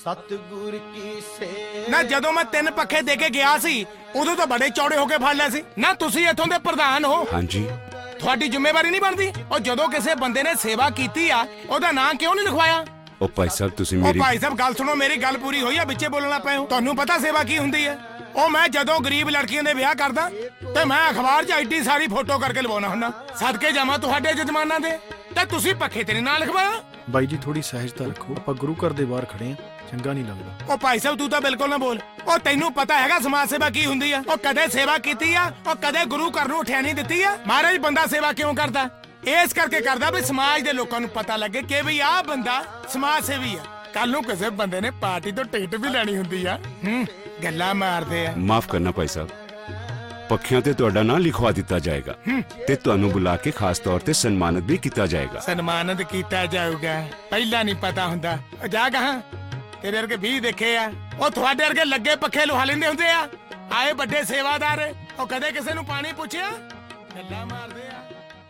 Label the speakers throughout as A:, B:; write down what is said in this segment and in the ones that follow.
A: सतगुर की से
B: ना ਜਦੋਂ ਮੈਂ 3 ਪੱਖੇ ਦੇ ਕੇ ਗਿਆ ਸੀ ਉਦੋਂ ਤਾਂ ਬੜੇ ਚੌੜੇ ਹੋ ਕੇ ਫੜ ਲਿਆ ਸੀ ਨਾ। ਤੁਸੀਂ ਇੱਥੋਂ ਦੇ ਪ੍ਰਧਾਨ ਹੋ,
C: ਹਾਂਜੀ
B: ਤੁਹਾਡੀ ਜ਼ਿੰਮੇਵਾਰੀ ਨਹੀਂ ਬਣਦੀ? ਉਹ ਜਦੋਂ ਕਿਸੇ ਬੰਦੇ ਨੇ ਸੇਵਾ ਕੀਤੀ ਆ ਉਹਦਾ ਨਾਂ ਕਿਉਂ ਨਹੀਂ ਲਿਖਵਾਇਆ?
C: ਉਹ ਭਾਈ ਸਾਹਿਬ ਤੁਸੀਂ
B: ਉਹ
C: ਮੇਰੀ
B: ਭਾਈ ਸਾਹਿਬ ਗੱਲ ਸੁਣੋ, ਮੇਰੀ ਗੱਲ ਪੂਰੀ ਹੋਈ ਆ, ਵਿੱਚੇ ਬੋਲਣਾ ਪਏ ਹੋ। ਤੁਹਾਨੂੰ ਪਤਾ ਸੇਵਾ ਕੀ ਹੁੰਦੀ ਹੈ? ਉਹ ਮੈਂ ਜਦੋਂ ਗਰੀਬ ਲੜਕੀਆਂ ਦੇ ਵਿਆਹ ਕਰਦਾ ਤੇ ਮੈਂ ਅਖਬਾਰ 'ਚ ਐਡੀ ਸਾਰੀ ਫੋਟੋ ਕਰਕੇ ਲਵਾਉਣਾ ਹੁੰਦਾ। ਸਦਕੇ ਜਾਵਾਂ ਤੁਹਾਡੇ ਜਜਮਾਨਾਂ ਦੇ, ਤੇ ਤੁਸੀਂ ਪੱਖੇ ਤੇ ਨਾਂ ਲਿਖਵਾਇਆ।
D: ਬਾਈ ਜੀ ਥੋੜੀ ਸਹਿਜਤਾ ਰੱਖੋ, ਆਪਾਂ ਗੁਰੂ ਘਰ ਦੇ ਬਾਹਰ ਖੜੇ ਆ, ਚੰਗਾ ਨਹੀਂ ਲੱਗਦਾ।
B: ਉਹ ਭਾਈ ਸਾਹਿਬ ਤੂੰ ਤਾਂ ਬਿਲਕੁਲ ਨਾ ਬੋਲ। ਉਹ ਤੈਨੂੰ ਪਤਾ ਹੈਗਾ ਸਮਾਜ ਸੇਵਾ ਕੀ ਹੁੰਦੀ ਆ? ਉਹ ਕਦੇ ਸੇਵਾ ਕੀਤੀ ਆ? ਉਹ ਕਦੇ ਗੁਰੂ ਘਰ ਨੂੰ ਉਠਿਆ ਨਹੀਂ ਦਿੱਤੀ ਆ? ਮਹਾਰਾਜ ਬੰਦਾ ਸੇਵਾ ਕਿਉਂ ਕਰਦਾ? ਇਸ ਕਰਕੇ ਕਰਦਾ ਵੀ ਸਮਾਜ ਦੇ ਲੋਕਾਂ ਨੂੰ ਪਤਾ ਲੱਗੇ ਕਿ ਵੀ ਆਹ ਬੰਦਾ ਸਮਾਜ ਸੇਵੀ ਆ। ਕੱਲ ਨੂੰ ਕਿਸੇ ਬੰਦੇ ਨੇ ਪਾਰਟੀ ਤੋਂ ਟਿਕਟ ਵੀ ਲੈਣੀ ਹੁੰਦੀ ਆ, ਗੱਲਾਂ ਮਾਰਦੇ ਆ।
C: ਮਾਫ ਕਰਨਾ ਭਾਈ ਸਾਹਿਬ, ਪੱਖਿਆਂ ਤੇ ਤੁਹਾਡਾ ਨਾਂ ਲਿਖਵਾ ਦਿੱਤਾ ਜਾਏਗਾ ਤੇ ਤੁਹਾਨੂੰ ਬੁਲਾ ਕੇ ਖਾਸ ਤੌਰ ਤੇ ਸਨਮਾਨਿਤ ਵੀ ਕੀਤਾ ਜਾਏਗਾ।
B: ਸਨਮਾਨਿਤ ਕੀਤਾ ਜਾਊਗਾ? ਪਹਿਲਾਂ ਨਹੀਂ ਪਤਾ ਹੁੰਦਾ। ਜਾ ਕਹਾਂ ਤੇਰੇ ਵਰਗੇ 20 ਦੇਖੇ ਆ, ਉਹ ਤੁਹਾਡੇ ਵਰਗੇ ਲੱਗੇ ਪੱਖੇ ਲੁਹਾ ਲੈਂਦੇ ਹੁੰਦੇ ਆ। ਆਏ ਵੱਡੇ ਸੇਵਾਦਾਰ, ਉਹ ਕਦੇ ਕਿਸੇ ਨੂੰ ਪਾਣੀ ਪੁੱਛਿਆ? ਗੱਲਾਂ ਮਾਰਦੇ ਆ।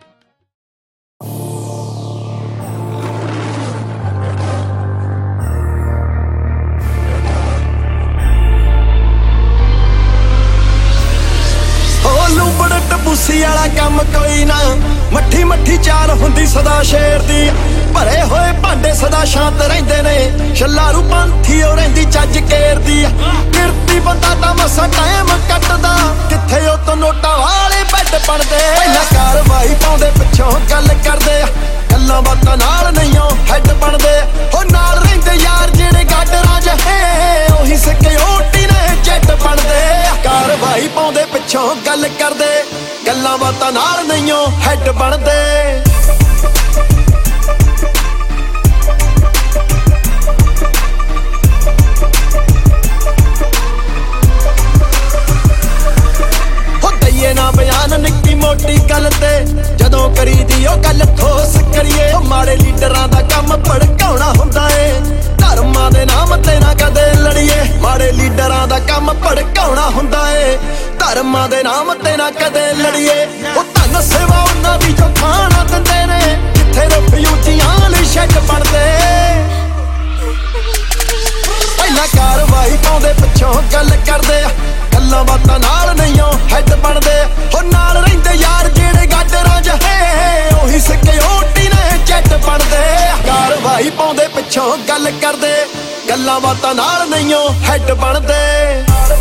A: ਟਬੂਸੀ ਵਾਲਾ ਕੰਮ ਕੋਈ ਨਾ, ਮੱਠੀ ਮੱਠੀ ਚਾਲ ਹੁੰਦੀ ਸਦਾ ਸ਼ੇਰ ਦੀ। ਭਰੇ ਹੋਏ ਭਾਂਡੇ ਸਦਾ ਸ਼ਾਂਤ ਰਹਿੰਦੇ ਨੇ, ਛੱਲਾਰੂ ਪੰਥੀ ਉਹ ਰਹਿੰਦੀ ਚੱਜ ਕੇਰਦੀ। ਕਿਰਤੀ ਬੰਦਾ ਤਾਂ ਮਸਾਂ ਟਾਈਮ ਕੱਟਦਾ, ਕਿੱਥੇ ਉਹ ਤੋਂ ਨੋਟਾਂ ਵਾਲੇ ਬੈੱਡ ਬਣਦੇ। ਪਹਿਲਾਂ ਕਾਰਵਾਈ ਪਾਉਂਦੇ ਪਿੱਛੋਂ ਗੱਲ ਕਰਦੇ, ਗੱਲਾਂ ਬਾਤਾਂ ਨਾਲ ਨਹੀਂ ਉਹ ਹੈਡ ਬਣਦੇ। ਉਹ ਨਾਲ ਰਹਿੰਦੇ ਯਾਰ ਜਿਹੜੇ ਗਾਡਰਾਂ ਜਿਹੇ, ਉਹੀ ਸਿਕਿਉਰਟੀ ਨੇ ਜੱਟ ਬਣਦੇ। ਕਾਰਵਾਈ ਪਾਉਂਦੇ ਪਿੱਛੋਂ ਗੱਲ ਕਰਦੇ, ਗੱਲਾਂ ਬਾਤਾਂ ਨਾਲ ਨਹੀਂ ਉਹ ਹੈਡ ਬਣਦੇ। ਹੋ ਦਈਏ ਨਾ ਬਿਆਨ ਨਿੱਕੀ ਮੋਟੀ ਗੱਲ ਤੇ, ਜਦੋਂ ਕਰੀਦੀ ਉਹ ਗੱਲ ਠੋਸ ਕਰੀਏ। ਮਾੜੇ ਲੀਡਰਾਂ ਦਾ ਕੰਮ ਭੜਕਾਉਣਾ ਹੁੰਦਾ ਏ, ਧਰਮਾਂ ਦੇ ਨਾਮ ਤੇ ਨਾ ਕਦੇ ਲੜੀਏ। ਮਾੜੇ ਲੀਡਰਾਂ ਦਾ ਕੰਮ ਭੜਕਾਉਣਾ ਹੁੰਦਾ ਏ, ਧਰਮਾਂ ਦੇ ਨਾਮ ਤੇ ਨਾ ਕਦੇ ਲੜੀਏ। ਉਹ ਧੰਨ ਸੇਵਾ ਉਹਨਾਂ ਦੀ ਜੋ ਖਾਣਾ ਦਿੰਦੇ ਨੇ, ਜਿੱਥੇ ਰਫਿਊਜੀਆਂ ਲਈ ਸ਼ੈੱਡ ਬਣਦੇ। ਪਹਿਲਾਂ ਕਾਰਵਾਈ ਪਾਉਂਦੇ ਪਿੱਛੋਂ ਗੱਲ ਕਰਦੇ, ਗੱਲਾਂ ਬਾਤਾਂ ਨਾਲ ਨਹੀਂ ਉਹ ਹੈਡ ਬਣਦੇ। ਉਹ ਨਾਲ ਰਹਿੰਦੇ ਯਾਰ ਜਿਹੜੇ ਗਾਡਰਾਂ ਜਿਹੇ, ਉਹੀ ਸਿਕਿਉਰਟੀ ਨੇ ਜੱਟ ਬਣਦੇ। ਕਾਰਵਾਈ ਪਾਉਂਦੇ ਪਿੱਛੋਂ ਗੱਲ ਕਰਦੇ, ਗੱਲਾਂ ਬਾਤਾਂ ਨਾਲ ਨਹੀਂ ਉਹ ਹੈਡ ਬਣਦੇ।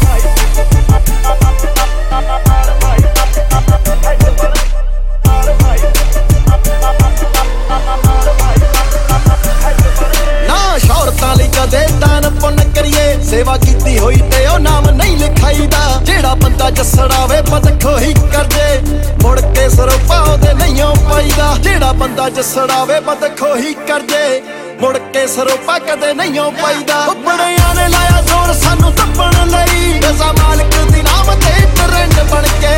A: ਨਾ ਸ਼ੌਹਰਤਾਂ ਲਈ ਕਦੇ ਦਾਨ ਪੁੰਨ ਕਰੀਏ, ਸੇਵਾ ਕੀਤੀ ਹੋਈ ਤੇ ਉਹ ਨਾਮ ਨਹੀਂ ਲਿਖਾਈਦਾ। ਜਿਹੜਾ ਬੰਦਾ ਜੱਸੜਾਵੇ ਬਦਖੋਹੀ ਕਰਦੇ, ਮੁੜ ਕੇ ਸਰੋਪਾ ਉਹਦੇ ਨਹੀਂ ਪਾਈਦਾ। ਜਿਹੜਾ ਬੰਦਾ ਜੱਸੜਾਵੇ ਬਦਖੋਹੀ ਕਰਦੇ, ਮੁੜ ਕੇ ਸਰੋਪਾ ਕਦੇ ਨਹੀਂ ਪਾਈਦਾ। ਬੜਿਆਂ ਨੇ ਲਾਇਆ ਜ਼ੋਰ ਸਾਨੂੰ ਦੱਬਣ ਲਈ, ਰਜ਼ਾ ਮਾਲਕ ਦੀ ਨਾਮ ਤੇ ਟਰੈਂਡ ਬਣ ਕੇ।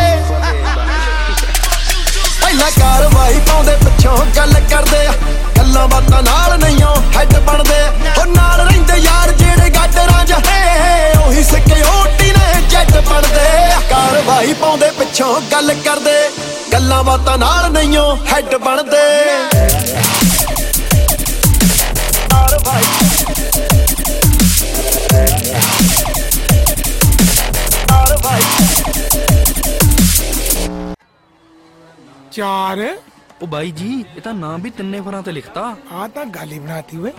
A: ਪਹਿਲਾਂ ਕਾਰਵਾਈ ਪਾਉਂਦੇ ਪਿੱਛੋਂ ਗੱਲ ਕਰਦੇ, ਗੱਲਾਂ ਬਾਤਾਂ ਨਾਲ ਨਹੀਂ ਉਹ ਹੈਡ ਬਣਦੇ। ਉਹ ਨਾਲ ਰਹਿੰਦੇ ਯਾਰ ਜਿਹੜੇ ਗਾਡਰਾਂ ਜਿਹੇ, ਉਹੀ ਸਿਕਿਉਰਟੀ ਨੇ ਜੱਟ ਬਣਦੇ। ਕਾਰਵਾਈ ਪਾਉਂਦੇ ਪਿੱਛੋਂ ਗੱਲ ਕਰਦੇ, ਗੱਲਾਂ ਬਾਤਾਂ ਨਾਲ ਨਹੀਂ ਉਹ ਹੈਡ ਬਣਦੇ।
B: ਚਾਰ
D: ਉਹ ਬਾਈ ਜੀ ਇਹ ਤਾਂ ਨਾਂ ਵੀ ਤਿੰਨੇ ਫਰਾਂ ਤੇ ਲਿਖਤਾ।
B: ਆ ਤਾਂ ਗੱਲ ਹੀ ਬਣਾਤੀ ਓਏ।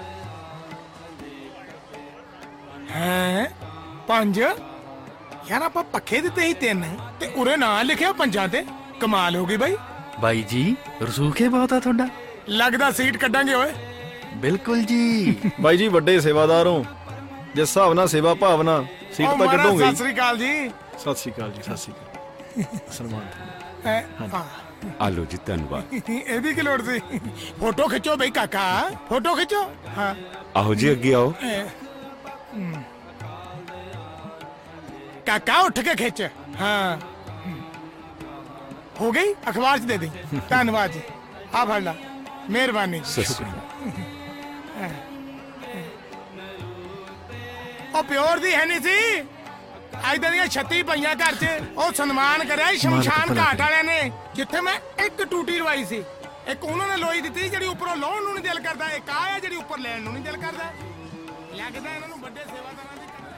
B: ਹੈ 5 ਯਾਰ, ਆਪਾਂ ਪੱਖੇ ਦਿੱਤੇ ਸੀ 3 ਤੇ ਉਰੇ ਨਾਂ ਲਿਖਿਆ 5 ਤੇ। ਕਮਾਲ ਹੋ ਗਈ ਬਾਈ।
D: ਬਾਈ ਜੀ ਰਸੂਖੇ ਬਹੁਤ ਆ ਤੁਹਾਡਾ।
B: ਲੱਗਦਾ ਸੀਟ ਕੱਢਾਂਗੇ ਓਏ।
D: ਬਿਲਕੁਲ ਜੀ।
E: ਬਾਈ ਜੀ ਵੱਡੇ ਸੇਵਾਦਾਰ ਹੋ, ਜਿਸ ਹਿਸਾਬ ਨਾਲ ਸੇਵਾ ਭਾਵਨਾ ਸੀਟ ਤਾਂ ਕੱਢੋਗੇ।
B: ਸਤਿ ਸ੍ਰੀ ਅਕਾਲ ਜੀ।
E: ਸਤਿ ਸ੍ਰੀ ਅਕਾਲ ਜੀ, ਸਤਿ ਸ੍ਰੀ ਅਕਾਲ। ਸਨਮਾਨ
C: ਆ ਲੋ ਜੀ, ਧੰਨਵਾਦ।
B: ਇਹਦੀ ਕੀ ਲੋੜ ਸੀ? ਫੋਟੋ ਖਿੱਚੋ ਬਈ ਕਾਕਾ, ਫੋਟੋ ਖਿੱਚੋ। ਹਾਂ
C: ਆਹੋ ਜੀ, ਅੱਗੇ ਆਓ।
B: ਕਾਕਾ ਉੱਠ ਕੇ ਖਿੱਚ। ਹਾਂ ਹੋ ਗਈ, ਅਖਬਾਰ 'ਚ ਦੇ ਦੇ। ਧੰਨਵਾਦ ਜੀ, ਆ ਫੜ ਲਾ, ਮਿਹਰਬਾਨੀ। ਉਹ ਪਿਓਰ ਦੀ ਹੈ ਨਹੀਂ ਸੀ, ਇਦਾਂ ਦੀਆਂ 36 ਪਈਆਂ ਘਰ 'ਚ। ਉਹ ਸਨਮਾਨ ਕਰਿਆ ਸ਼ਮਸ਼ਾਨ ਘਾਟ ਵਾਲਿਆਂ ਨੇ, ਜਿੱਥੇ ਮੈਂ ਇੱਕ ਟੂਟੀ ਲਵਾਈ ਸੀ। ਇੱਕ ਉਹਨਾਂ ਨੇ ਲੋਈ ਦਿੱਤੀ ਜਿਹੜੀ ਉੱਪਰੋਂ ਲਾਉਣ ਨੂੰ ਨਹੀਂ ਦਿਲ ਕਰਦਾ, ਇੱਕ ਆ ਜਿਹੜੀ ਉੱਪਰ ਲੈਣ ਨੂੰ ਨਹੀਂ ਦਿਲ ਕਰਦਾ। ਲੱਗਦਾ ਇਹਨਾਂ ਨੂੰ ਵੱਡੇ ਸੇਵਾਦਾਰਾਂ ਦੀ